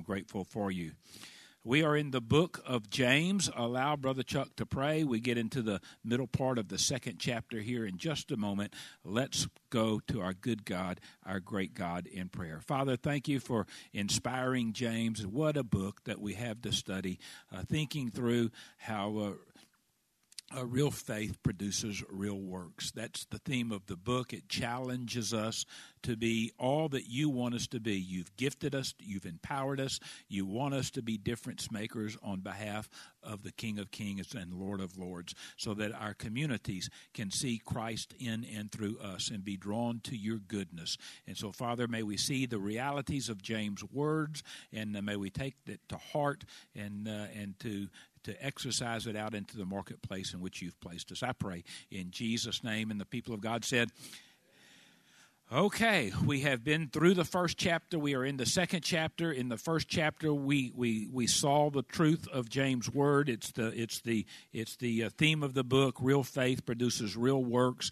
I'm grateful for you. We are in the book of James. Allow Brother Chuck to pray. We get into the middle part of the second chapter here in just a moment. Let's go to our good God, our great God, in prayer. Father, thank you for inspiring James. What a book that we have to study, thinking through how a real faith produces real works. That's the theme of the book. It challenges us to be all that you want us to be. You've gifted us. You've empowered us. You want us to be difference makers on behalf of the King of Kings and Lord of Lords, so that our communities can see Christ in and through us and be drawn to your goodness. And so, Father, may we see the realities of James' words, and may we take it to heart and to exercise it out into the marketplace in which you've placed us. I pray in Jesus' name. And the people of God said, okay, we have been through the first chapter. We are in the second chapter. In the first chapter, we saw the truth of James' word. It's the theme of the book. Real faith produces real works,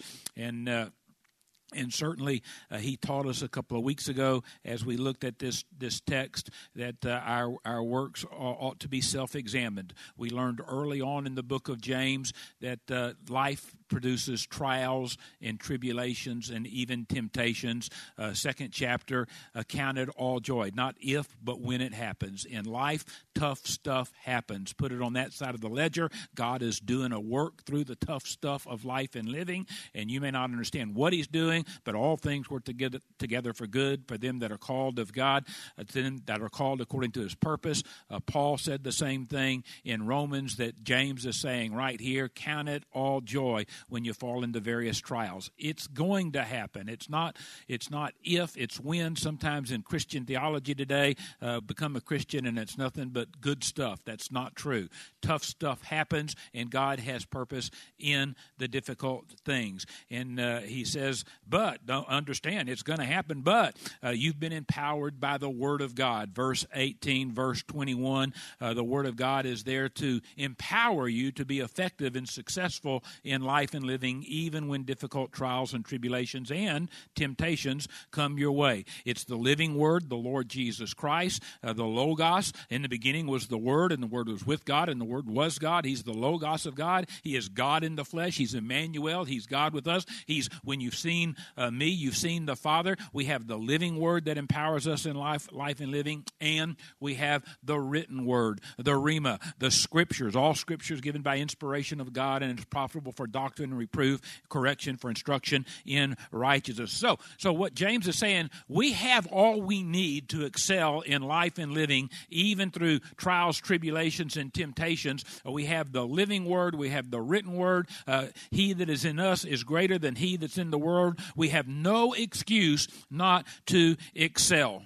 and certainly, he taught us a couple of weeks ago as we looked at this text that our works ought to be self-examined. We learned early on in the book of James that life produces trials and tribulations and even temptations. Second chapter, count it all joy. Not if, but when it happens. In life, tough stuff happens. Put it on that side of the ledger. God is doing a work through the tough stuff of life and living, and you may not understand what he's doing, but all things work together for good for them that are called of God, them that are called according to his purpose. Paul said the same thing in Romans that James is saying right here. Count it all joy when you fall into various trials. It's going to happen. It's not if, it's when. Sometimes in Christian theology today, become a Christian and it's nothing but good stuff. That's not true. Tough stuff happens, and God has purpose in the difficult things. And he says, but don't understand, it's going to happen, but you've been empowered by the Word of God. Verse 18, verse 21, the Word of God is there to empower you to be effective and successful in life and living, even when difficult trials and tribulations and temptations come your way. It's the living Word, the Lord Jesus Christ, the Logos. In the beginning was the Word, and the Word was with God, and the Word was God. He's the Logos of God. He is God in the flesh. He's Emmanuel. He's God with us. When you've seen me, you've seen the Father. We have the living Word that empowers us in life and living, and we have the written Word, the Rhema, the Scriptures. All Scriptures given by inspiration of God, and it's profitable for doctrine and reproof, correction, for instruction in righteousness. So what James is saying, we have all we need to excel in life and living, even through trials, tribulations, and temptations. We have the living Word. We have the written Word. He that is in us is greater than he that's in the world. We have no excuse not to excel.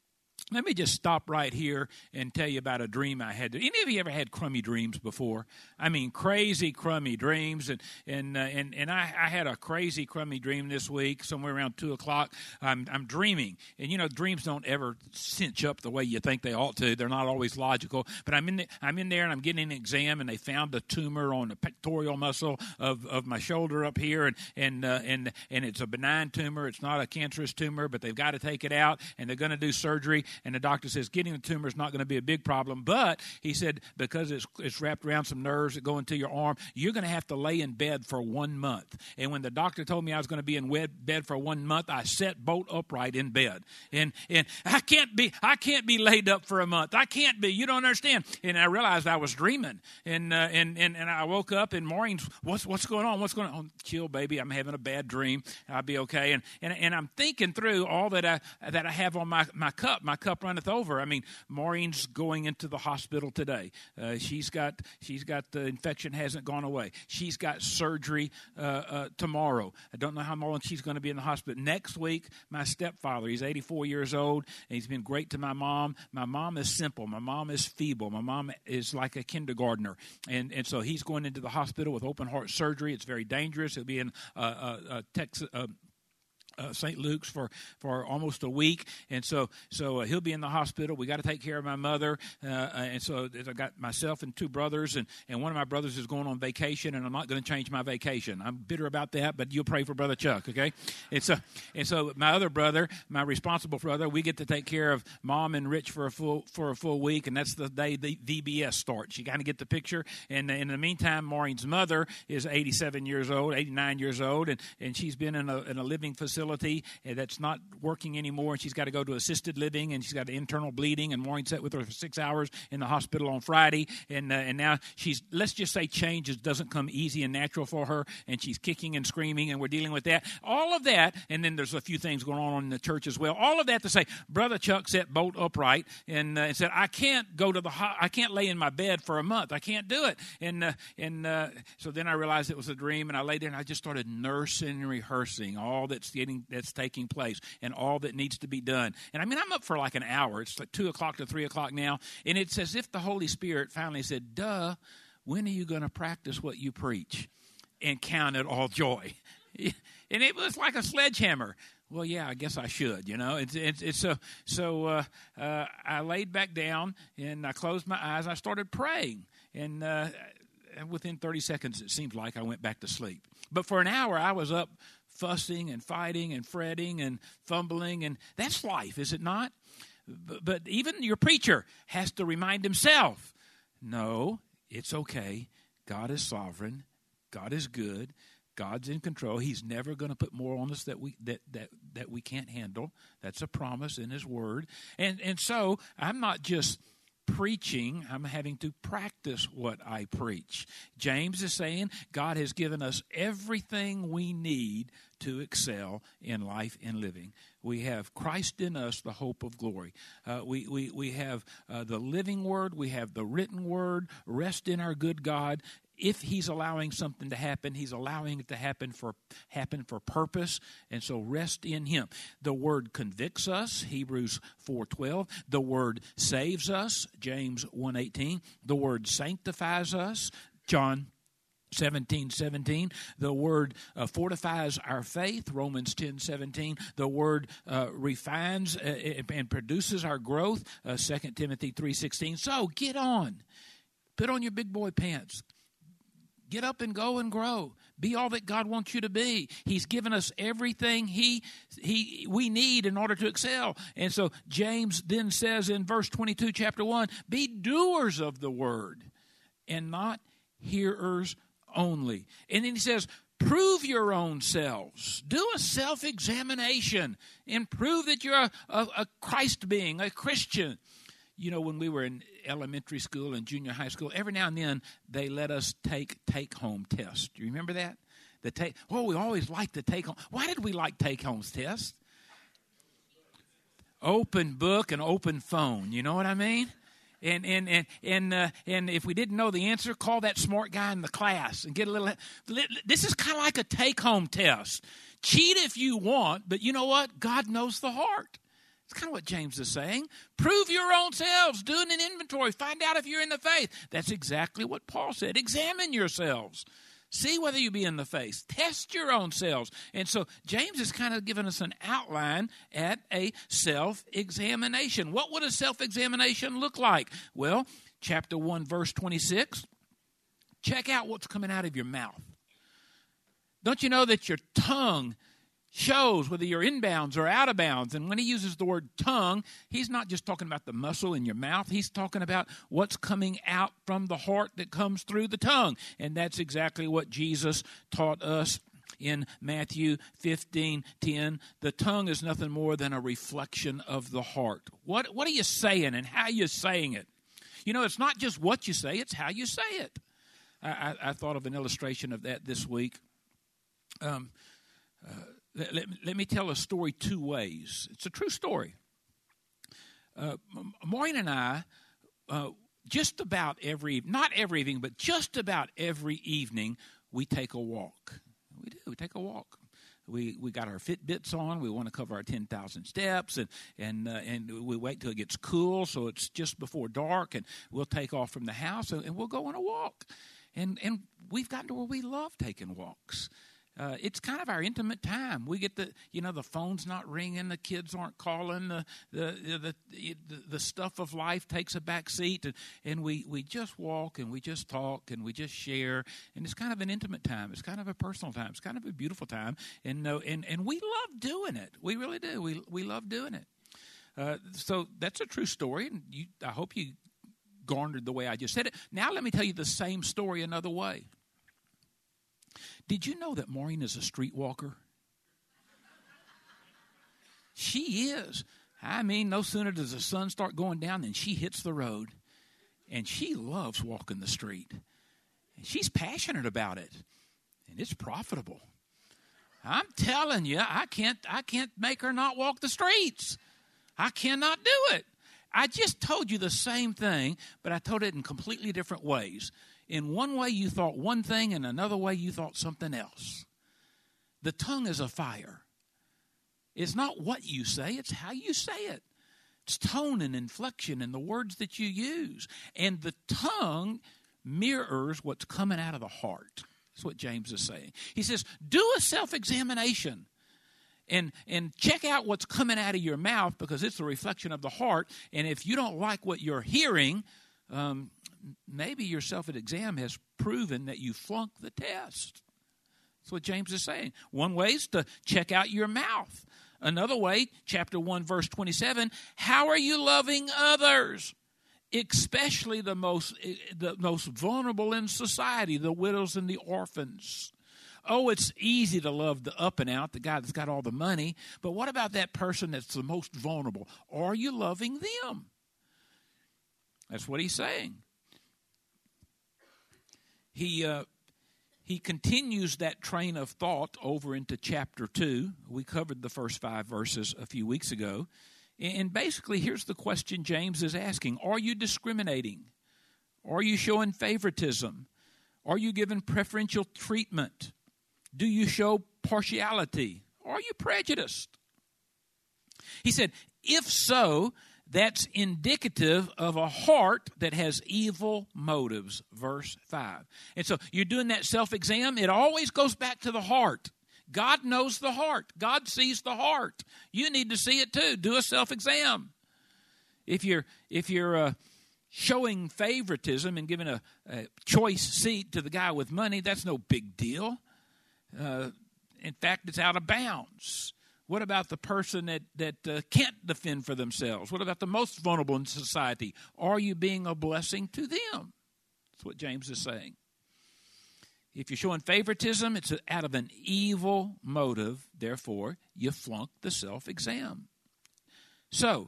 Let me just stop right here and tell you about a dream I had. Any of you ever had crummy dreams before? I mean, crazy crummy dreams. And I had a crazy crummy dream this week, somewhere around 2 o'clock. I'm dreaming. And, you know, dreams don't ever cinch up the way you think they ought to. They're not always logical. But I'm in there and I'm getting an exam, and they found a tumor on the pectoral muscle of my shoulder up here. And it's a benign tumor. It's not a cancerous tumor, but they've got to take it out, and they're going to do surgery. And the doctor says getting the tumor is not going to be a big problem, but he said because it's wrapped around some nerves that go into your arm, you're going to have to lay in bed for 1 month. And when the doctor told me I was going to be in bed for 1 month, I sat bolt upright in bed. And I can't be laid up for a month. I can't be. You don't understand. And I realized I was dreaming. And I woke up in mornings. What's going on? What's going on? Oh, chill, baby. I'm having a bad dream. I'll be okay. And I'm thinking through all that I have on my cup. My cup runneth over. I mean, Maureen's going into the hospital today. She's got the infection hasn't gone away. She's got surgery tomorrow. I don't know how long she's going to be in the hospital. Next week, my stepfather, he's 84 years old, and he's been great to my mom. My mom is simple. My mom is feeble. My mom is like a kindergartner. And so he's going into the hospital with open heart surgery. It's very dangerous. He'll be in St. Luke's for almost a week, and so he'll be in the hospital. We got to take care of my mother, and so I got myself and two brothers, and one of my brothers is going on vacation, and I'm not going to change my vacation. I'm bitter about that, but you'll pray for Brother Chuck, okay? And so my other brother, my responsible brother, we get to take care of Mom and Rich for a full week, and that's the day the VBS starts. You kind of get the picture. And in the meantime, Maureen's mother is 89 years old, and she's been in a living facility that's not working anymore, and she's got to go to assisted living, and she's got internal bleeding, and Maureen sat with her for 6 hours in the hospital on Friday, and now she's, let's just say, change doesn't come easy and natural for her, and she's kicking and screaming, and we're dealing with that. All of that, and then there's a few things going on in the church as well. All of that to say, Brother Chuck sat bolt upright and said, I can't I can't lay in my bed for a month. I can't do it. And so then I realized it was a dream, and I laid there and I just started nursing and rehearsing all that's taking place and all that needs to be done. And I mean, I'm up for like an hour. It's like 2 o'clock to 3 o'clock now. And it's as if the Holy Spirit finally said, duh, when are you going to practice what you preach? And count it all joy. And it was like a sledgehammer. Well, yeah, I guess I should, you know. So I laid back down and I closed my eyes. I started praying. And within 30 seconds, it seemed like I went back to sleep. But for an hour, I was up fussing and fighting and fretting and fumbling, and that's life, is it not? But even your preacher has to remind himself, no, it's okay. God is sovereign. God is good. God's in control. He's never going to put more on us that we can't handle. That's a promise in His Word. And so I'm not just preaching, I'm having to practice what I preach. James is saying God has given us everything we need to excel in life and living. We have Christ in us, the hope of glory. We have the living Word. We have the written Word. Rest in our good God. If He's allowing something to happen, He's allowing it to happen for purpose, and so rest in Him. The Word convicts us, Hebrews 4:12. The Word saves us, James 1:18. The Word sanctifies us, John 17:17. The Word fortifies our faith, Romans 10:17. The Word refines and produces our growth, 2 Timothy 3:16. So get on. Put on your big boy pants. Get up and go and grow. Be all that God wants you to be. He's given us everything we need in order to excel. And so James then says in verse 22, chapter 1, be doers of the word and not hearers only. And then he says, prove your own selves. Do a self-examination and prove that you're a Christ being, a Christian. You know, when we were in elementary school and junior high school, every now and then they let us take-home tests. Do you remember that? We always liked the take-home. Why did we like take-home tests? Open book and open phone. You know what I mean? And if we didn't know the answer, call that smart guy in the class and get a little. This is kind of like a take-home test. Cheat if you want, but you know what? God knows the heart. It's kind of what James is saying. Prove your own selves. Do an inventory. Find out if you're in the faith. That's exactly what Paul said. Examine yourselves. See whether you be in the faith. Test your own selves. And so James is kind of giving us an outline at a self-examination. What would a self-examination look like? Well, chapter 1, verse 26. Check out what's coming out of your mouth. Don't you know that your tongue shows whether you're inbounds or out of bounds? And when he uses the word tongue, he's not just talking about the muscle in your mouth. He's talking about what's coming out from the heart that comes through the tongue. And that's exactly what Jesus taught us in Matthew 15:10. The tongue is nothing more than a reflection of the heart. What are you saying and how you're saying it? You know, it's not just what you say, it's how you say it. I thought of an illustration of that this week. Let me tell a story two ways. It's a true story. Maureen and I, just about not every evening, but just about every evening, we take a walk. We do. We take a walk. We got our Fitbits on. We want to cover our 10,000 steps, and we wait till it gets cool, so it's just before dark, and we'll take off from the house, and we'll go on a walk. And we've gotten to where we love taking walks. It's kind of our intimate time. We get the phone's not ringing, the kids aren't calling, the stuff of life takes a back seat, and we just walk and we just talk and we just share, and it's kind of an intimate time. It's kind of a personal time. It's kind of a beautiful time, and we love doing it. We really do. We love doing it. So that's a true story, and I hope you garnered the way I just said it. Now let me tell you the same story another way. Did you know that Maureen is a streetwalker? She is. I mean, no sooner does the sun start going down than she hits the road. And she loves walking the street. And she's passionate about it. And it's profitable. I'm telling you, I can't make her not walk the streets. I cannot do it. I just told you the same thing, but I told it in completely different ways. In one way you thought one thing, in another way you thought something else. The tongue is a fire. It's not what you say, it's how you say it. It's tone and inflection and the words that you use. And the tongue mirrors what's coming out of the heart. That's what James is saying. He says, do a self-examination and check out what's coming out of your mouth, because it's a reflection of the heart. And if you don't like what you're hearing, maybe your self-exam has proven that you flunked the test. That's what James is saying. One way is to check out your mouth. Another way, chapter 1, verse 27, how are you loving others? Especially the most vulnerable in society, the widows and the orphans. Oh, it's easy to love the up and out, the guy that's got all the money. But what about that person that's the most vulnerable? Are you loving them? That's what he's saying. He continues that train of thought over into chapter 2. We covered the first 5 verses a few weeks ago. And basically, here's the question James is asking. Are you discriminating? Are you showing favoritism? Are you giving preferential treatment? Do you show partiality? Are you prejudiced? He said, if so, that's indicative of a heart that has evil motives, verse 5. And so you're doing that self-exam. It always goes back to the heart. God knows the heart. God sees the heart. You need to see it too. Do a self-exam. If you're showing favoritism and giving a choice seat to the guy with money, that's no big deal. In fact, it's out of bounds. What about the person that can't defend for themselves? What about the most vulnerable in society? Are you being a blessing to them? That's what James is saying. If you're showing favoritism, it's out of an evil motive. Therefore, you flunk the self-exam. So,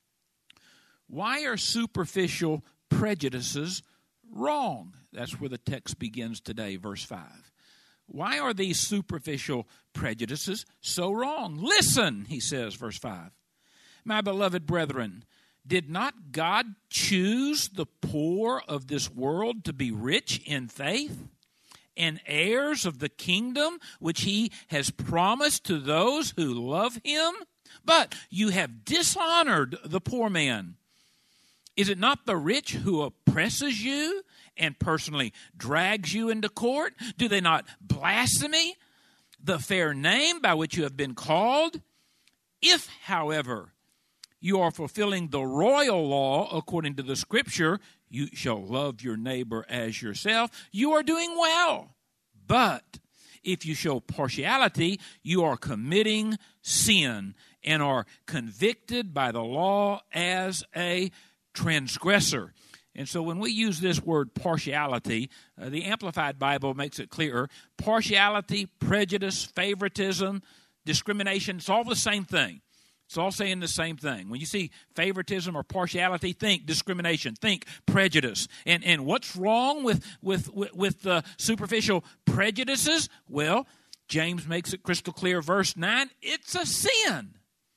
why are superficial prejudices wrong? That's where the text begins today, verse 5. Why are these superficial prejudices so wrong? Listen, he says, verse 5. My beloved brethren, did not God choose the poor of this world to be rich in faith and heirs of the kingdom which he has promised to those who love him? But you have dishonored the poor man. Is it not the rich who oppresses you and personally drags you into court? Do they not blaspheme the fair name by which you have been called? If, however, you are fulfilling the royal law according to the Scripture, you shall love your neighbor as yourself, you are doing well. But if you show partiality, you are committing sin and are convicted by the law as a transgressor. And so when we use this word partiality, the Amplified Bible makes it clearer. Partiality, prejudice, favoritism, discrimination, it's all the same thing. It's all saying the same thing. When you see favoritism or partiality, think discrimination, think prejudice. And what's wrong with the superficial prejudices? Well, James makes it crystal clear, verse 9, it's a sin.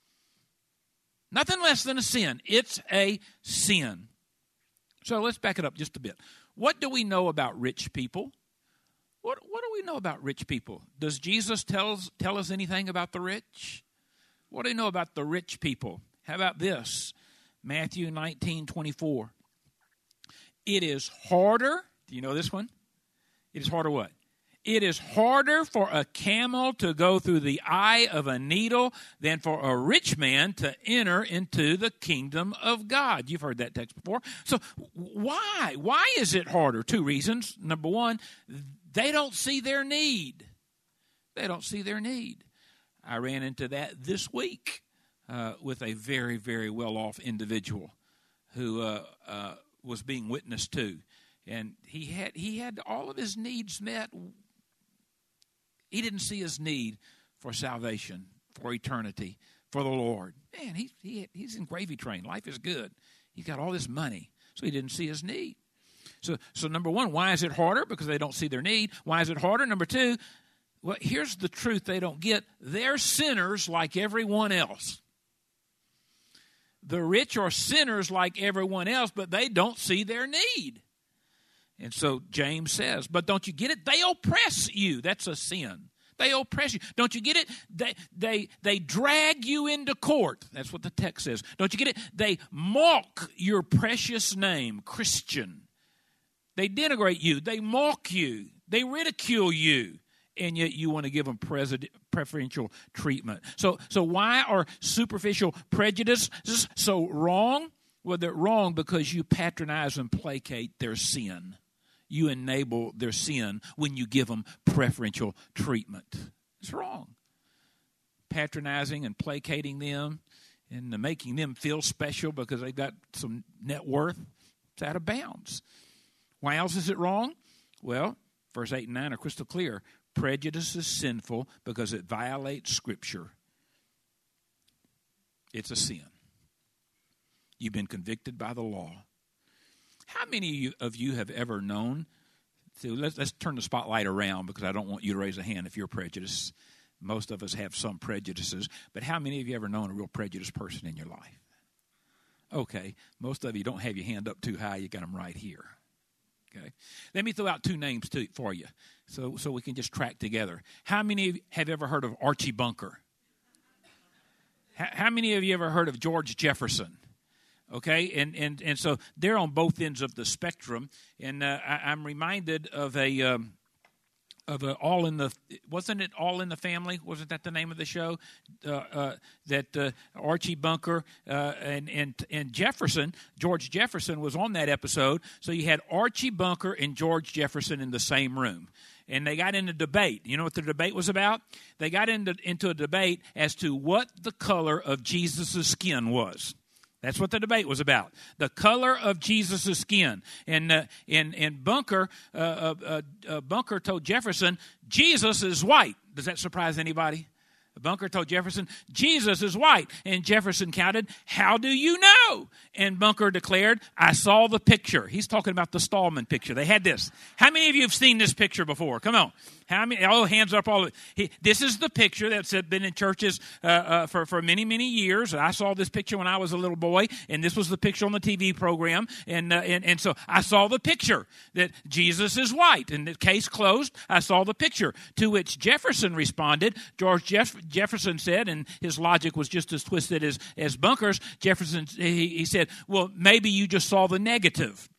Nothing less than a sin. It's a sin. So let's back it up just a bit. What do we know about rich people? What do we know about rich people? Does Jesus tell us anything about the rich? What do we know about the rich people? How about this? Matthew It is harder, do you know this one? It is harder what? It is harder for a camel to go through the eye of a needle than for a rich man to enter into the kingdom of God. You've heard that text before. So why? Why is it harder? Two reasons. Number one, they don't see their need. They don't see their need. I ran into that this week with a very, very well-off individual who was being witnessed to. And he had all of his needs met. He didn't see his need for salvation, for eternity, for the Lord. Man, he's in gravy train. Life is good. He's got all this money, so he didn't see his need. So number one, why is it harder? Because they don't see their need. Why is it harder? Number two, well, here's the truth they don't get. They're sinners like everyone else. The rich are sinners like everyone else, but they don't see their need. And so James says, but don't you get it? They oppress you. That's a sin. They oppress you. Don't you get it? They drag you into court. That's what the text says. Don't you get it? They mock your precious name, Christian. They denigrate you. They mock you. They ridicule you. And yet you want to give them preferential treatment. So why are superficial prejudices so wrong? Well, they're wrong because you patronize and placate their sin. You enable their sin when you give them preferential treatment. It's wrong. Patronizing and placating them and making them feel special because they've got some net worth, it's out of bounds. Why else is it wrong? Well, verse 8 and 9 are crystal clear. Prejudice is sinful because it violates Scripture. It's a sin. You've been convicted by the law. How many of you have ever known? So let's turn the spotlight around because I don't want you to raise a hand if you're prejudiced. Most of us have some prejudices. But how many of you ever known a real prejudiced person in your life? Okay, most of you don't have your hand up too high. You got them right here. Okay, let me throw out two names for you so we can just track together. How many of you have ever heard of Archie Bunker? How many of you ever heard of George Jefferson? Okay, and so they're on both ends of the spectrum, and I'm reminded of a All in the, wasn't it All in the Family? Wasn't that the name of the show? That Archie Bunker and Jefferson, George Jefferson was on that episode. So you had Archie Bunker and George Jefferson in the same room. And they got into debate. You know what the debate was about? They got into a debate as to what the color of Jesus' skin was. That's what the debate was about. The color of Jesus' skin. And Bunker told Jefferson, Jesus is white. Does that surprise anybody? Bunker told Jefferson, Jesus is white. And Jefferson counted, how do you know? And Bunker declared, I saw the picture. He's talking about the Stallman picture. They had this. How many of you have seen this picture before? Come on. How many? Oh, hands up. This is the picture that's been in churches for many, many years. I saw this picture when I was a little boy, and this was the picture on the TV program. And so I saw the picture that Jesus is white. And the case closed. I saw the picture. To which Jefferson responded. George Jefferson said, and his logic was just as twisted as Bunker's. Jefferson, he said, well, maybe you just saw the negative.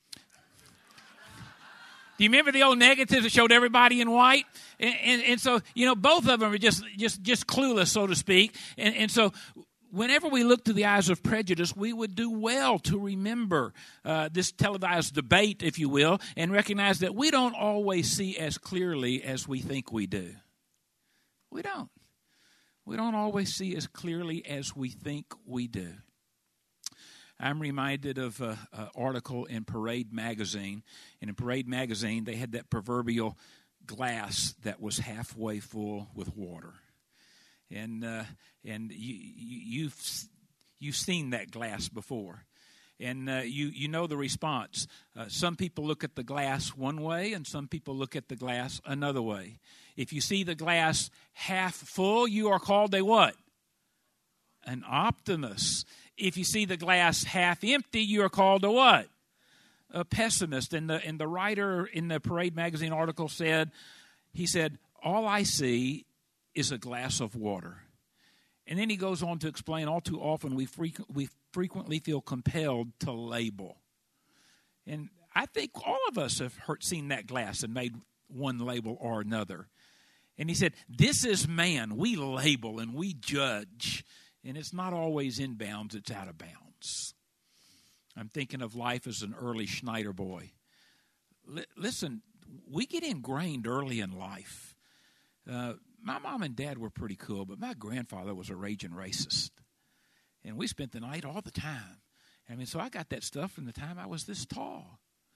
Do you remember the old negatives that showed everybody in white? And so, you know, both of them are just clueless, so to speak. And so whenever we look through the eyes of prejudice, we would do well to remember this televised debate, if you will, and recognize that we don't always see as clearly as we think we do. We don't. We don't always see as clearly as we think we do. I'm reminded of an article in Parade magazine. And in Parade magazine, they had that proverbial glass that was halfway full with water. And you've seen that glass before. And you know the response. Some people look at the glass one way, and some people look at the glass another way. If you see the glass half full, you are called a what? An optimist. If you see the glass half empty, you are called a what? A pessimist. And the writer in the Parade magazine article said, all I see is a glass of water. And then he goes on to explain, all too often we frequently feel compelled to label. And I think all of us have seen that glass and made one label or another. And he said, this is man. We label and we judge. And it's not always in bounds, it's out of bounds. I'm thinking of life as an early Schneider boy. Listen, we get ingrained early in life. My mom and dad were pretty cool, but my grandfather was a raging racist. And we spent the night all the time. I mean, so I got that stuff from the time I was this tall.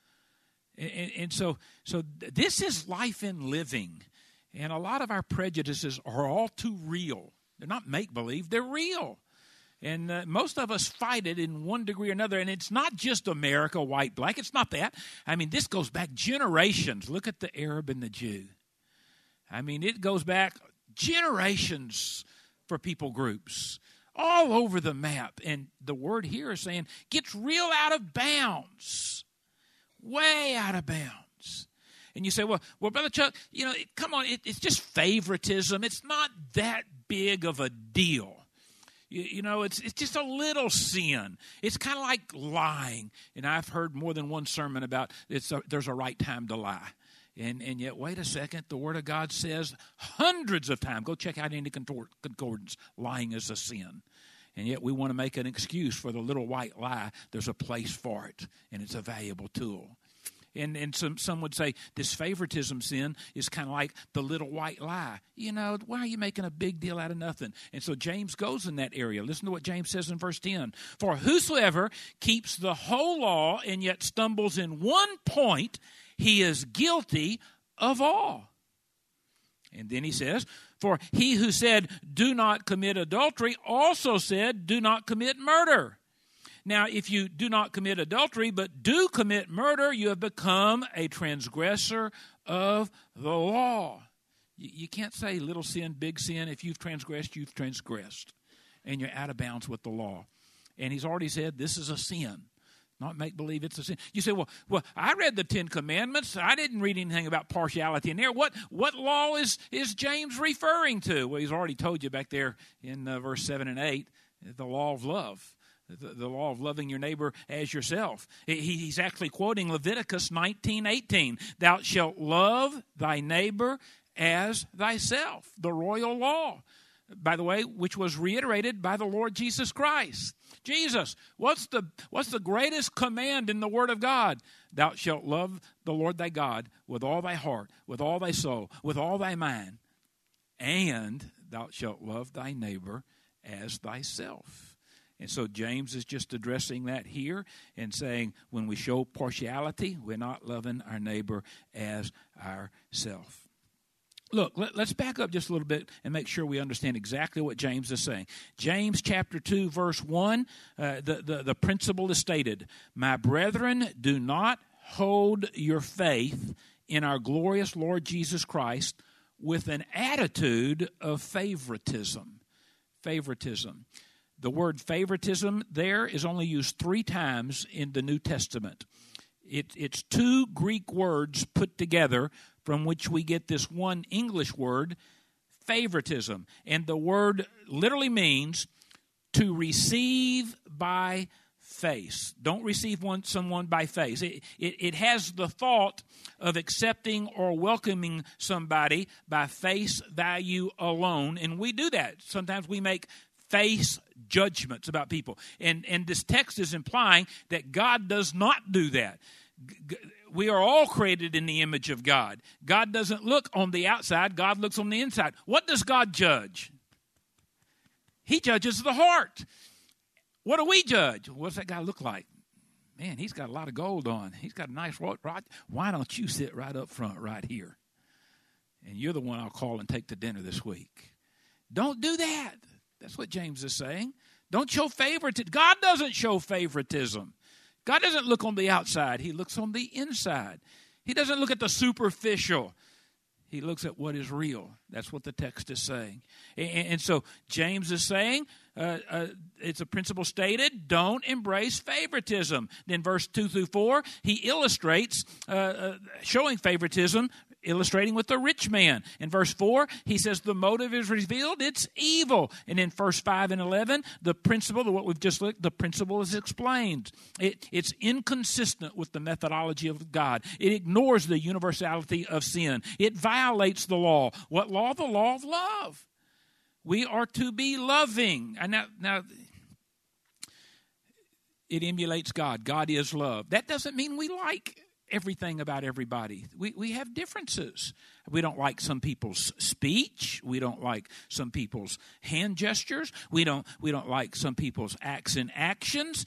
And so this is life in living. And a lot of our prejudices are all too real. They're not make-believe, they're real. And most of us fight it in one degree or another. And it's not just America, white, black. It's not that. I mean, this goes back generations. Look at the Arab and the Jew. I mean, it goes back generations for people groups all over the map. And the word here is saying gets real out of bounds, way out of bounds. And you say, well, Brother Chuck, come on, it's just favoritism. It's not that big of a deal. It's just a little sin. It's kind of like lying. And I've heard more than one sermon about there's a right time to lie. And yet, wait a second, the Word of God says hundreds of times, go check out any concordance, lying is a sin. And yet we want to make an excuse for the little white lie. There's a place for it, and it's a valuable tool. And some would say this favoritism sin is kind of like the little white lie. Why are you making a big deal out of nothing? And so James goes in that area. Listen to what James says in verse 10. For whosoever keeps the whole law and yet stumbles in one point, he is guilty of all. And then he says, for he who said, do not commit adultery, also said, do not commit murder. Now, if you do not commit adultery, but do commit murder, you have become a transgressor of the law. You can't say little sin, big sin. If you've transgressed, you've transgressed. And you're out of bounds with the law. And he's already said this is a sin. Not make believe it's a sin. You say, well, I read the Ten Commandments. I didn't read anything about partiality in there. What law is James referring to? Well, he's already told you back there in verse 7 and 8, the law of love. The law of loving your neighbor as yourself. He's actually quoting Leviticus 19:18. Thou shalt love thy neighbor as thyself. The royal law, by the way, which was reiterated by the Lord Jesus Christ. Jesus, what's the greatest command in the Word of God? Thou shalt love the Lord thy God with all thy heart, with all thy soul, with all thy mind, and thou shalt love thy neighbor as thyself. And so James is just addressing that here and saying when we show partiality, we're not loving our neighbor as ourselves. Look, let's back up just a little bit and make sure we understand exactly what James is saying. James chapter 2, verse 1, the principle is stated, my brethren, do not hold your faith in our glorious Lord Jesus Christ with an attitude of favoritism. Favoritism. The word favoritism there is only used 3 times in the New Testament. It's 2 Greek words put together from which we get this one English word, favoritism. And the word literally means to receive by face. Don't receive someone by face. It has the thought of accepting or welcoming somebody by face value alone. And we do that. Sometimes we make face judgments about people. And this text is implying that God does not do that. We are all created in the image of God. God doesn't look on the outside. God looks on the inside. What does God judge? He judges the heart. What do we judge? What's that guy look like? Man, he's got a lot of gold on. He's got a nice rod. Why don't you sit right up front right here? And you're the one I'll call and take to dinner this week. Don't do that. That's what James is saying. Don't show favoritism. God doesn't show favoritism. God doesn't look on the outside. He looks on the inside. He doesn't look at the superficial. He looks at what is real. That's what the text is saying. And so James is saying, it's a principle stated, don't embrace favoritism. Then verse 2 through 4, he illustrates showing favoritism illustrating with the rich man. In verse 4, he says the motive is revealed, it's evil. And in verse 5 and 11, the principle, what we've just looked, the principle is explained. It's inconsistent with the methodology of God. It ignores the universality of sin. It violates the law. What law? The law of love. We are to be loving. And now it emulates God. God is love. That doesn't mean we like everything about everybody. We have differences. We don't like some people's speech. We don't like some people's hand gestures. We don't like some people's acts and actions.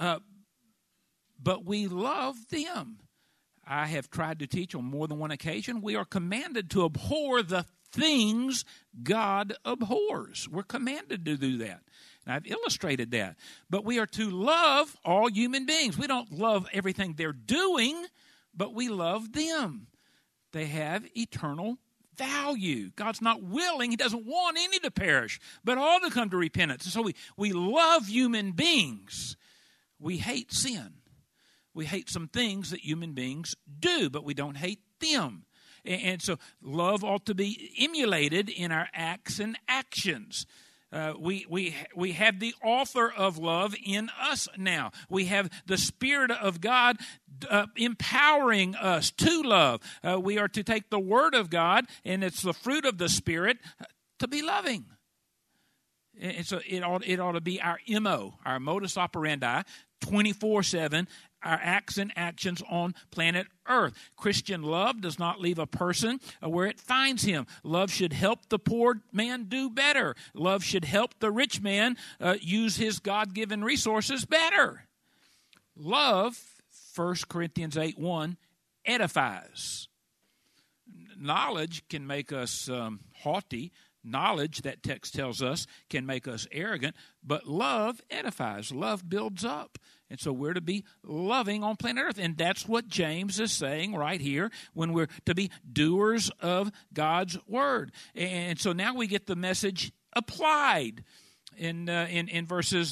But we love them. I have tried to teach on more than one occasion. We are commanded to abhor the things God abhors. We're commanded to do that. And I've illustrated that. But we are to love all human beings. We don't love everything they're doing, but we love them. They have eternal value. God's not willing. He doesn't want any to perish, but all to come to repentance. And so we love human beings. We hate sin. We hate some things that human beings do, but we don't hate them. And so love ought to be emulated in our acts and actions. We have the author of love in us now. We have the Spirit of God empowering us to love. We are to take the Word of God, and it's the fruit of the Spirit, to be loving. And so it ought to be our MO, our modus operandi, 24/7, our acts and actions on planet Earth. Christian love does not leave a person where it finds him. Love should help the poor man do better. Love should help the rich man use his God-given resources better. Love, 1 Corinthians 8:1, edifies. Knowledge can make us haughty. Knowledge, that text tells us, can make us arrogant, but love edifies. Love builds up. And so we're to be loving on planet Earth. And that's what James is saying right here when we're to be doers of God's word. And so now we get the message applied in verses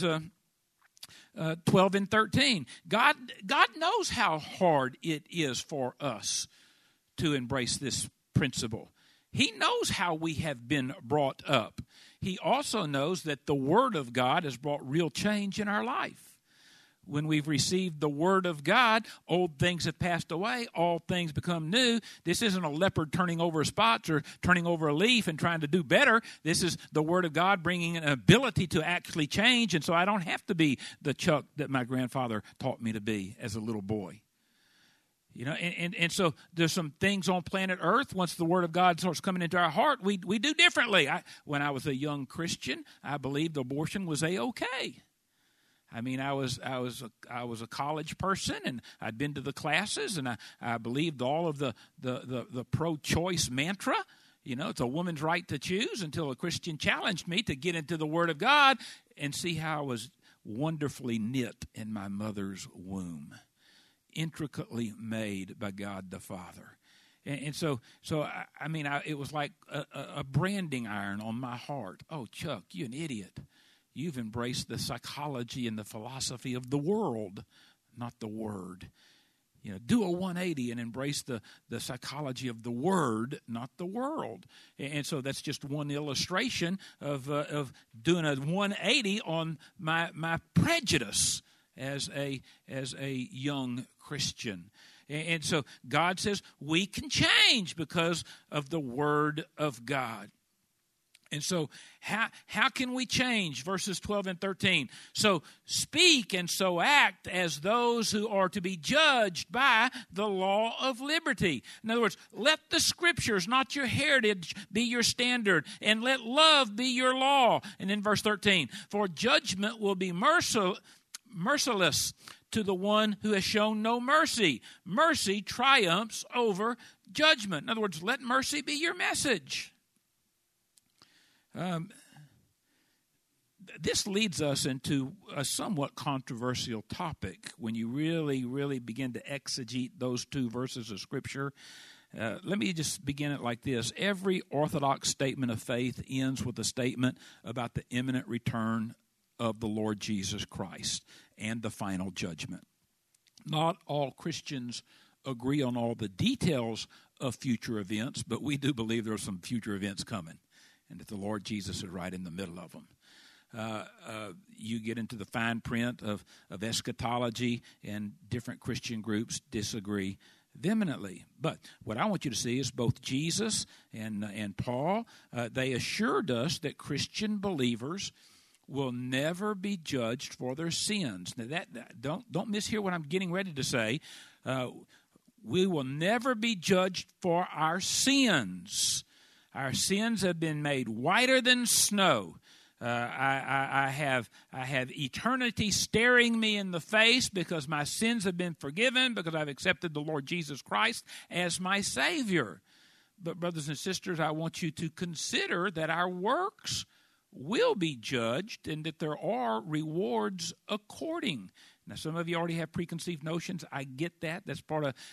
12 and 13. God knows how hard it is for us to embrace this principle. He knows how we have been brought up. He also knows that the Word of God has brought real change in our life. When we've received the Word of God, old things have passed away, all things become new. This isn't a leopard turning over spots or turning over a leaf and trying to do better. This is the Word of God bringing an ability to actually change, and so I don't have to be the Chuck that my grandfather taught me to be as a little boy. You know, and so there's some things on planet Earth, once the Word of God starts coming into our heart, we do differently. When I was a young Christian, I believed abortion was A-okay. I mean, I was a college person, and I'd been to the classes, and I believed all of the pro-choice mantra. You know, it's a woman's right to choose, until a Christian challenged me to get into the Word of God and see how I was wonderfully knit in my mother's womb. Intricately made by God the Father. And so I mean, it was like a branding iron on my heart. Oh, Chuck, you're an idiot. You've embraced the psychology and the philosophy of the world, not the Word. You know, do a 180 and embrace the psychology of the Word, not the world. And so that's just one illustration of doing a 180 on my prejudice as a young Christian. And so God says we can change because of the Word of God. And so how can we change? Verses 12 and 13. So speak and so act as those who are to be judged by the law of liberty. In other words, let the Scriptures, not your heritage, be your standard, and let love be your law. And in verse 13, for judgment will be merciless to the one who has shown no mercy. Mercy triumphs over judgment. In other words, let mercy be your message. This leads us into a somewhat controversial topic when you really, really begin to exegete those two verses of Scripture. Let me just begin it like this. Every Orthodox statement of faith ends with a statement about the imminent return of the Lord Jesus Christ and the final judgment. Not all Christians agree on all the details of future events, but we do believe there are some future events coming, and that the Lord Jesus is right in the middle of them. You get into the fine print of eschatology, and different Christian groups disagree vehemently. But what I want you to see is both Jesus and Paul, they assured us that Christian believers will never be judged for their sins. Now don't mishear what I'm getting ready to say. We will never be judged for our sins. Our sins have been made whiter than snow. I have eternity staring me in the face because my sins have been forgiven, because I've accepted the Lord Jesus Christ as my Savior. But brothers and sisters, I want you to consider that our works will be judged, and that there are rewards according. Now, some of you already have preconceived notions. I get that. That's part of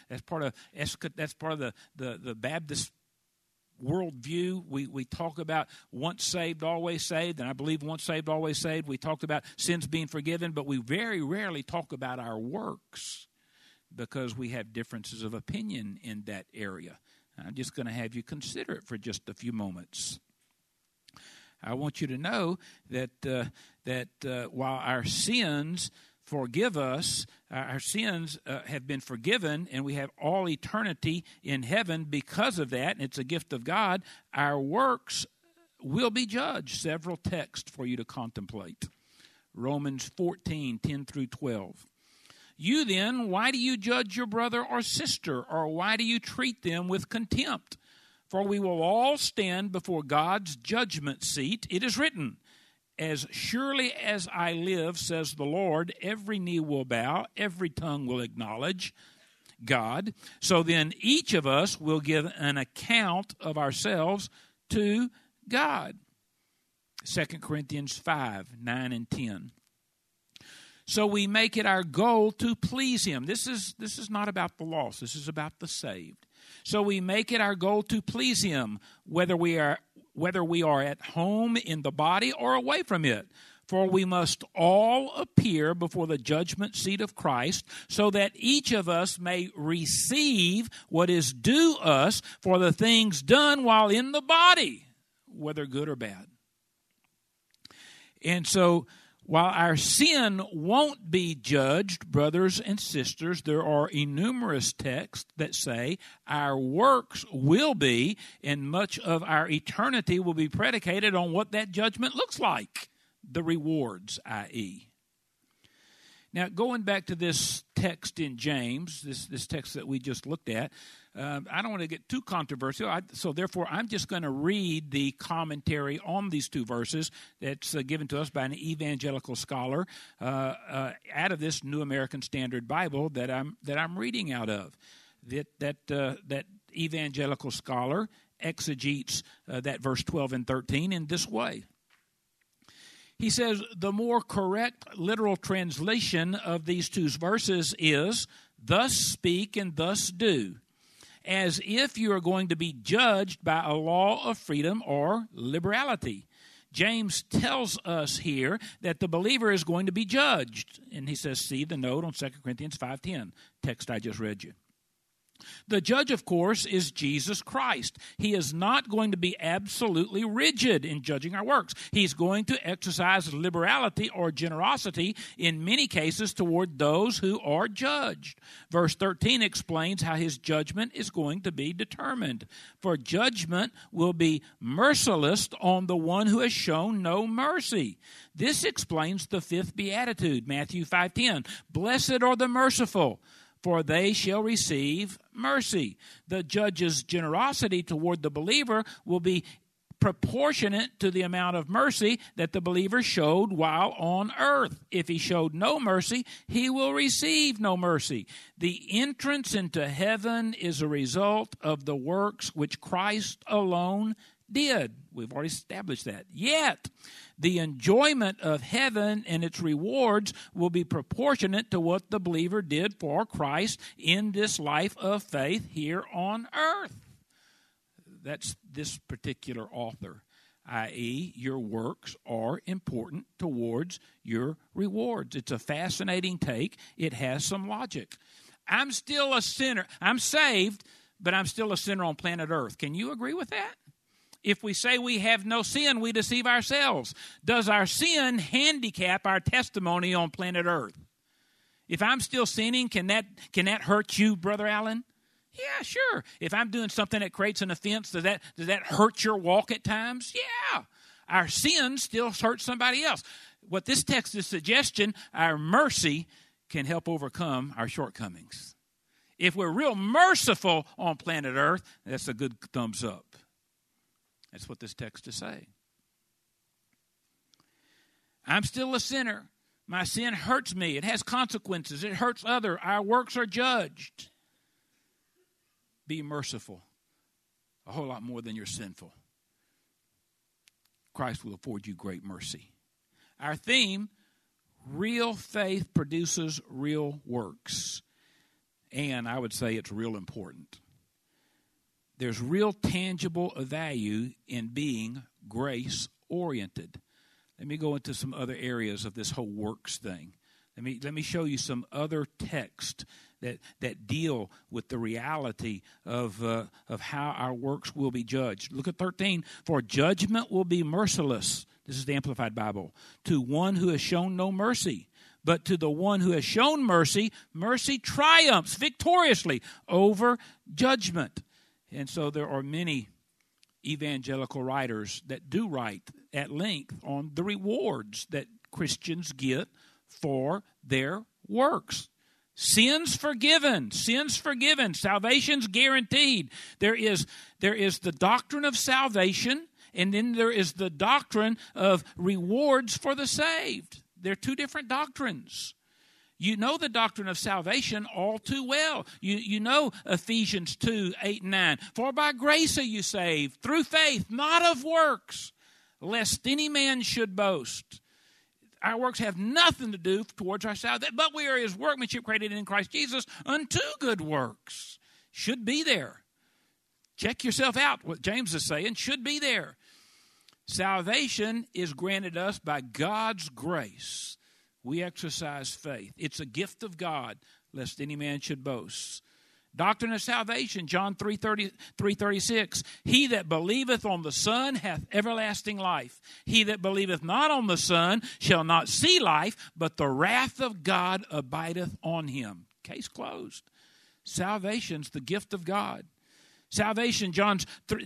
the Baptist worldview. We talk about once saved, always saved, and I believe once saved, always saved. We talked about sins being forgiven, but we very rarely talk about our works because we have differences of opinion in that area. I'm just going to have you consider it for just a few moments. I want you to know that while our sins forgive us, our sins have been forgiven, and we have all eternity in heaven because of that, and it's a gift of God, our works will be judged. Several texts for you to contemplate. Romans 14:10 through 12. You then, why do you judge your brother or sister, or why do you treat them with contempt? For we will all stand before God's judgment seat. It is written, as surely as I live, says the Lord, every knee will bow, every tongue will acknowledge God. So then each of us will give an account of ourselves to God. 2 Corinthians 5:9 and 10. So we make it our goal to please Him. This is not about the lost. This is about the saved. So we make it our goal to please Him, whether we are at home in the body or away from it. For we must all appear before the judgment seat of Christ, so that each of us may receive what is due us for the things done while in the body, whether good or bad. And so, while our sin won't be judged, brothers and sisters, there are innumerous texts that say our works will be, and much of our eternity will be predicated on what that judgment looks like, the rewards, i.e. Now, going back to this text in James, this text that we just looked at, I don't want to get too controversial, so therefore I'm just going to read the commentary on these two verses that's given to us by an evangelical scholar out of this New American Standard Bible that I'm reading out of. That evangelical scholar exegetes that verse 12 and 13 in this way. He says, the more correct literal translation of these two verses is, thus speak and thus do, as if you are going to be judged by a law of freedom or liberality. James tells us here that the believer is going to be judged. And he says, see the note on 2 Corinthians 5:10, text I just read you. The judge, of course, is Jesus Christ. He is not going to be absolutely rigid in judging our works. He's going to exercise liberality or generosity in many cases toward those who are judged. Verse 13 explains how his judgment is going to be determined. For judgment will be merciless on the one who has shown no mercy. This explains the fifth beatitude, Matthew 5:10. Blessed are the merciful, for they shall receive mercy. The judge's generosity toward the believer will be proportionate to the amount of mercy that the believer showed while on earth. If he showed no mercy, he will receive no mercy. The entrance into heaven is a result of the works which Christ alone did. We've already established that. Yet, the enjoyment of heaven and its rewards will be proportionate to what the believer did for Christ in this life of faith here on earth. That's this particular author, i.e., your works are important towards your rewards. It's a fascinating take. It has some logic. I'm still a sinner. I'm saved, but I'm still a sinner on planet Earth. Can you agree with that? If we say we have no sin, we deceive ourselves. Does our sin handicap our testimony on planet Earth? If I'm still sinning, can that hurt you, Brother Allen? Yeah, sure. If I'm doing something that creates an offense, does that hurt your walk at times? Yeah. Our sin still hurts somebody else. What this text is suggesting, our mercy can help overcome our shortcomings. If we're real merciful on planet Earth, that's a good thumbs up. That's what this text is saying. I'm still a sinner. My sin hurts me. It has consequences. It hurts others. Our works are judged. Be merciful. A whole lot more than you're sinful. Christ will afford you great mercy. Our theme, real faith produces real works. And I would say it's real important. There's real tangible value in being grace-oriented. Let me go into some other areas of this whole works thing. Let me show you some other texts that deal with the reality of how our works will be judged. Look at 13. For judgment will be merciless. This is the Amplified Bible. To one who has shown no mercy. But to the one who has shown mercy, mercy triumphs victoriously over judgment. And so there are many evangelical writers that do write at length on the rewards that Christians get for their works. Sins forgiven, salvation's guaranteed. There is the doctrine of salvation, and then there is the doctrine of rewards for the saved. They're two different doctrines. You know the doctrine of salvation all too well. You know Ephesians 2, 8 and 9. For by grace are you saved, through faith, not of works, lest any man should boast. Our works have nothing to do towards our salvation, but we are his workmanship created in Christ Jesus unto good works. Should be there. Check yourself out. What James is saying should be there. Salvation is granted us by God's grace. We exercise faith. It's a gift of God, lest any man should boast. Doctrine of salvation, John 3:36. He that believeth on the Son hath everlasting life. He that believeth not on the Son shall not see life, but the wrath of God abideth on him. Case closed. Salvation's the gift of God. Salvation, Romans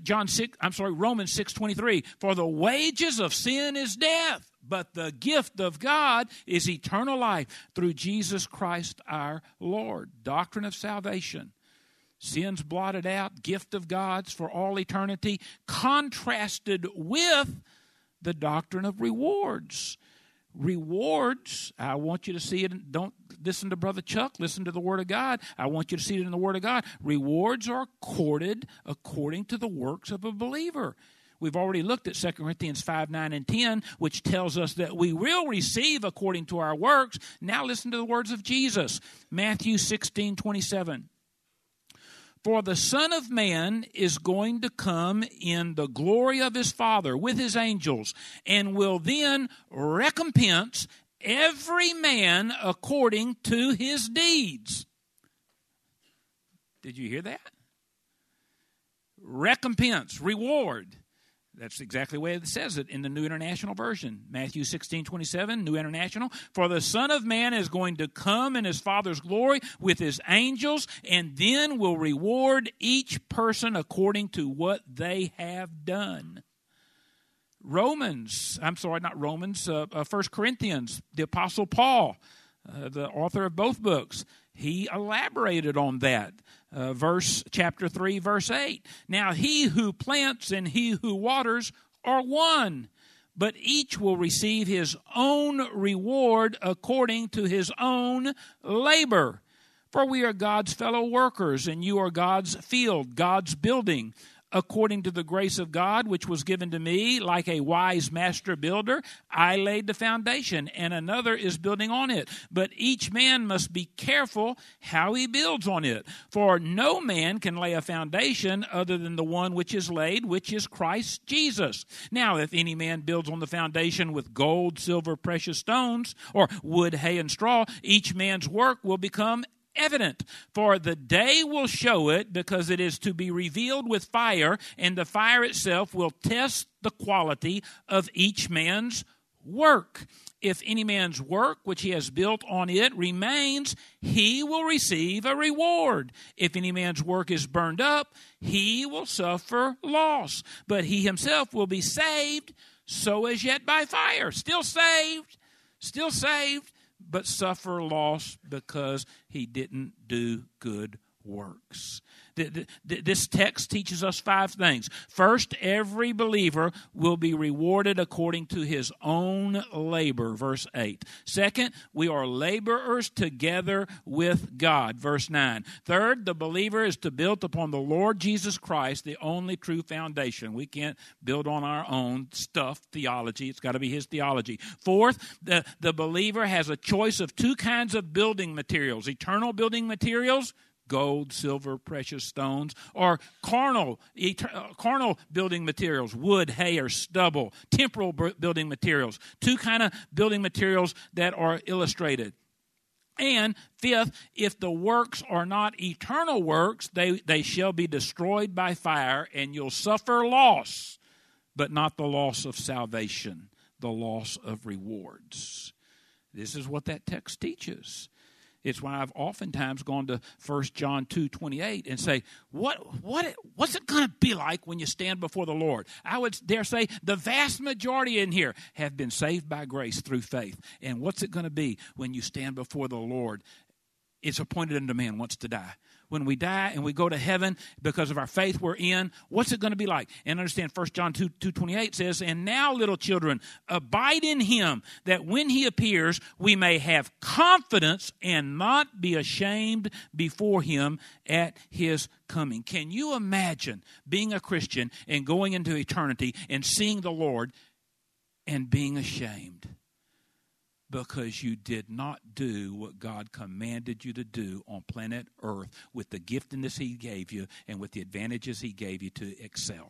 6:23. For the wages of sin is death, but the gift of God is eternal life through Jesus Christ our Lord. Doctrine of salvation. Sins blotted out, gift of God's for all eternity, contrasted with the doctrine of rewards. Rewards, I want you to see it. Don't listen to Brother Chuck. Listen to the Word of God. I want you to see it in the Word of God. Rewards are accorded according to the works of a believer. We've already looked at 2 Corinthians 5, 9, and 10, which tells us that we will receive according to our works. Now listen to the words of Jesus. Matthew 16:27. For the Son of Man is going to come in the glory of his Father with his angels, and will then recompense every man according to his deeds. Did you hear that? Recompense, reward. That's exactly the way it says it in the New International Version. Matthew 16:27, New International. For the Son of Man is going to come in his Father's glory with his angels, and then will reward each person according to what they have done. 1 Corinthians, the Apostle Paul, the author of both books, he elaborated on that. Chapter 3, verse 8. Now he who plants and he who waters are one, but each will receive his own reward according to his own labor. For we are God's fellow workers, and you are God's field, God's building. According to the grace of God, which was given to me, like a wise master builder, I laid the foundation, and another is building on it. But each man must be careful how he builds on it. For no man can lay a foundation other than the one which is laid, which is Christ Jesus. Now, if any man builds on the foundation with gold, silver, precious stones, or wood, hay, and straw, each man's work will become evident, for the day will show it, because it is to be revealed with fire, and the fire itself will test the quality of each man's work. If any man's work which he has built on it remains, he will receive a reward. If any man's work is burned up, he will suffer loss, but he himself will be saved, so as yet by fire. Still saved, but suffer loss because he didn't do good works. This text teaches us 5 things. First, every believer will be rewarded according to his own labor, verse 8. Second, we are laborers together with God, verse 9. Third, the believer is to build upon the Lord Jesus Christ, the only true foundation. We can't build on our own stuff, theology. It's got to be his theology. Fourth, the believer has a choice of 2 kinds of building materials: eternal building materials, gold, silver, precious stones, or carnal building materials, wood, hay, or stubble. Temporal building materials. 2 kind of building materials that are illustrated. And fifth, if the works are not eternal works, they shall be destroyed by fire, and you'll suffer loss, but not the loss of salvation, the loss of rewards. This is what that text teaches. It's why I've oftentimes gone to 1 John 2:28 and say, what's it going to be like when you stand before the Lord? I would dare say the vast majority in here have been saved by grace through faith. And what's it going to be when you stand before the Lord? It's appointed unto man once to die. When we die and we go to heaven because of our faith we're in, what's it going to be like? And understand 1 John 2:28 says, "And now, little children, abide in him, that when he appears, we may have confidence and not be ashamed before him at his coming." Can you imagine being a Christian and going into eternity and seeing the Lord and being ashamed? Because you did not do what God commanded you to do on planet Earth with the giftedness he gave you and with the advantages he gave you to excel.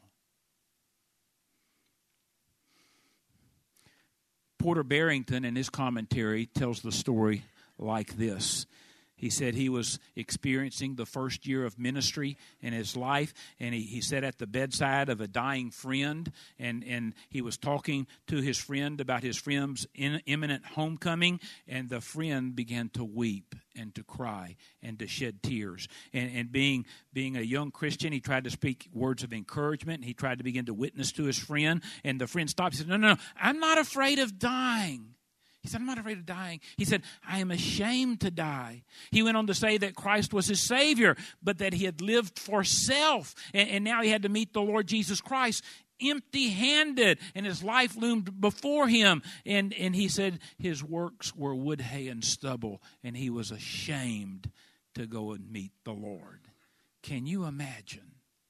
Porter Barrington, in his commentary, tells the story like this. He said he was experiencing the first year of ministry in his life, and he sat at the bedside of a dying friend, and he was talking to his friend about his friend's imminent homecoming, and the friend began to weep and to cry and to shed tears. And being a young Christian, he tried to speak words of encouragement. He tried to begin to witness to his friend, and the friend stopped. He said, No, I'm not afraid of dying. He said, I'm not afraid of dying. He said, I am ashamed to die. He went on to say that Christ was his Savior, but that he had lived for self. And now he had to meet the Lord Jesus Christ empty-handed, and his life loomed before him. And he said his works were wood, hay, and stubble, and he was ashamed to go and meet the Lord. Can you imagine?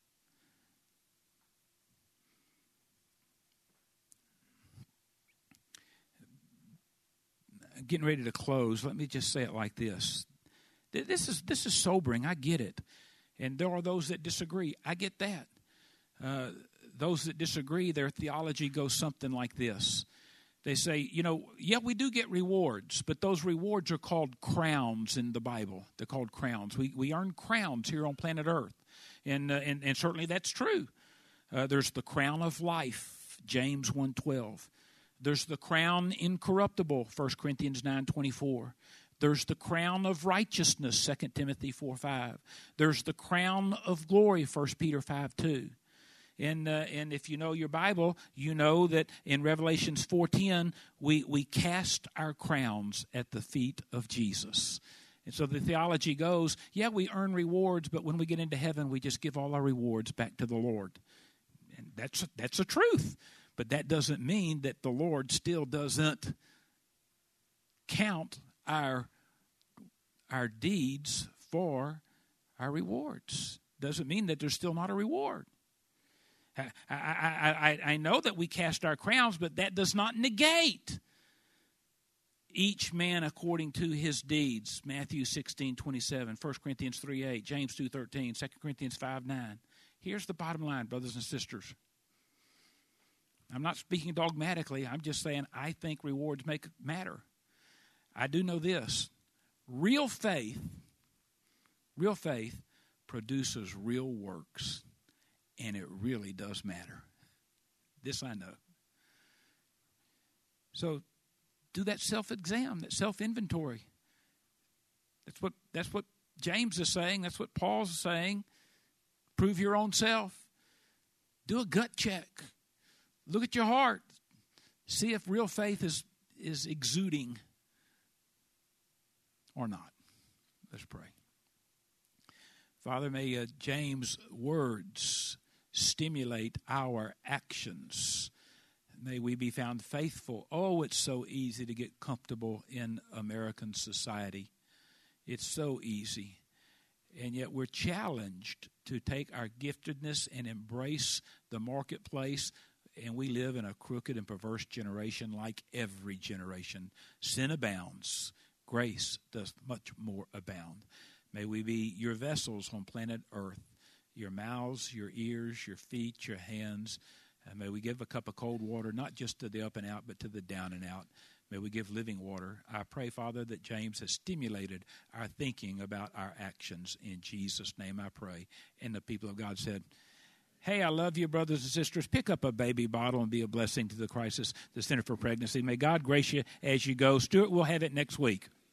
Getting ready to close, let me just say it like this. This is sobering. I get it. And there are those that disagree. I get that. Those that disagree, their theology goes something like this. They say, we do get rewards, but those rewards are called crowns in the Bible. They're called crowns. We earn crowns here on planet Earth. And certainly that's true. There's the crown of life, James 1:12. There's the crown incorruptible, 1 Corinthians 9:24. There's the crown of righteousness, 2 Timothy 4:5. There's the crown of glory, 1 Peter 5:2. And if you know your Bible, you know that in Revelations 4:10, we cast our crowns at the feet of Jesus. And so the theology goes, we earn rewards, but when we get into heaven, we just give all our rewards back to the Lord. And that's a truth. But that doesn't mean that the Lord still doesn't count our deeds for our rewards. Doesn't mean that there's still not a reward. I know that we cast our crowns, but that does not negate each man according to his deeds. Matthew 16:27, 1 Corinthians 3:8, James 2:13, 2 Corinthians 5:9. Here's the bottom line, brothers and sisters. I'm not speaking dogmatically. I'm just saying I think rewards matter. I do know this. Real faith Real faith produces real works, and it really does matter. This I know. So do that self-exam, that self-inventory. That's what James is saying. That's what Paul's saying. Prove your own self. Do a gut check. Look at your heart. See if real faith is exuding or not. Let's pray. Father, may James' words stimulate our actions. May we be found faithful. Oh, it's so easy to get comfortable in American society. It's so easy. And yet we're challenged to take our giftedness and embrace the marketplace. And we live in a crooked and perverse generation like every generation. Sin abounds. Grace does much more abound. May we be your vessels on planet Earth, your mouths, your ears, your feet, your hands. And may we give a cup of cold water, not just to the up and out, but to the down and out. May we give living water. I pray, Father, that James has stimulated our thinking about our actions. In Jesus' name I pray. And the people of God said, hey, I love you, brothers and sisters. Pick up a baby bottle and be a blessing to the crisis, the Center for Pregnancy. May God grace you as you go. Stuart will have it next week.